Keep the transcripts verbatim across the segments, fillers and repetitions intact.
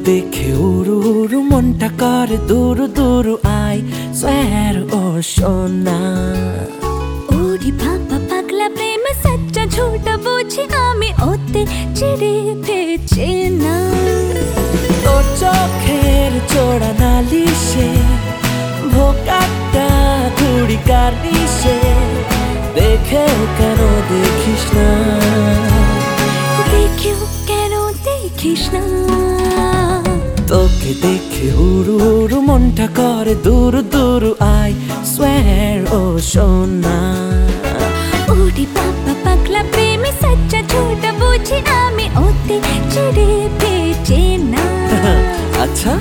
দেখে উড়ু উড়ু মনটা করে দুরু দুরু আই সোয়ার ও সোনা ওরে বাবা পাগলা প্রেম সচ্চা ঝুটা বুঝি আমি ওতে চিড়ে ফেছে না তোর চোখের চোড়া নালিশে ভোকাটা ঘুড়ি কার্নিশে দেখেও কেন দেখিস না দেখেও কেন দেখিস না তোকে দেখে উড়ু উড়ু মনটা করে দুরু দুরু আই সোয়ার ও সোনা ওরে বাবা পাগলা প্রেম সচ্চা ঝুটা বুঝি আমি ওতে চিড়ে ফেছে না আচ্ছা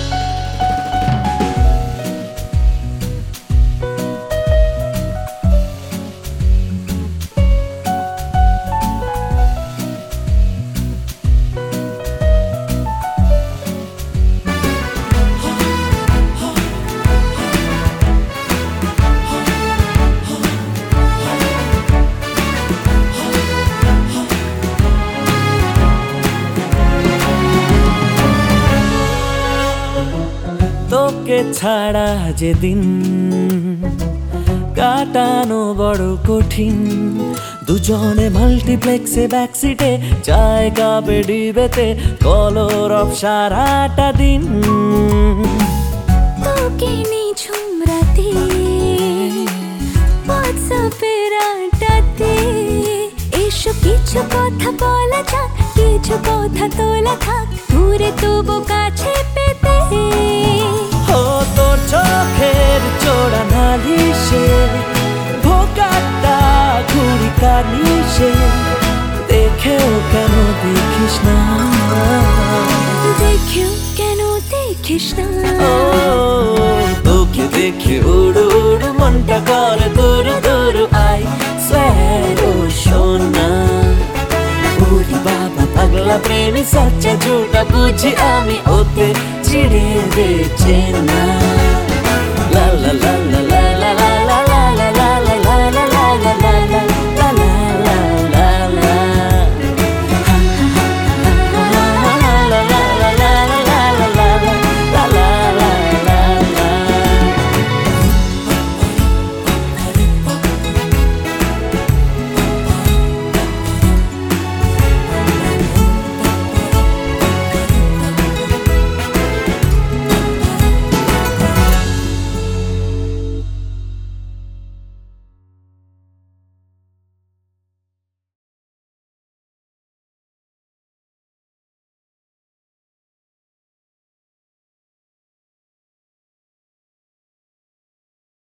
তোকে ছাড়া যেদিন কাটানো বড় কঠিন দুজনে মাল্টিপ্লেক্সে ব্যাকসিটে জায়গা বেডিবেতে কলরব সারাটা দিন তোকে নিঝুম রাতে হোয়াটসঅ্যাপের আড্ডাতে এসো কিছু কথা বলা যাক কিছু কথা তোলা থাক দূরে তবু কাছে পেতে ও তোর চোখের চোড়া নালিশে ভোকাটা ঘুড়ি কার্নিশে দেখেও কেন দেখিস না দেখেও কেন দেখিস না ও তোকে দেখে উড়ু উড়ু মনটা করে দুরু দুরু আই সোয়ার ও সোনা ওরে বাবা পাগলা প্রেমী সচ্চা ঝুটা বুঝি আমি ওতে চিড়ে বেচে না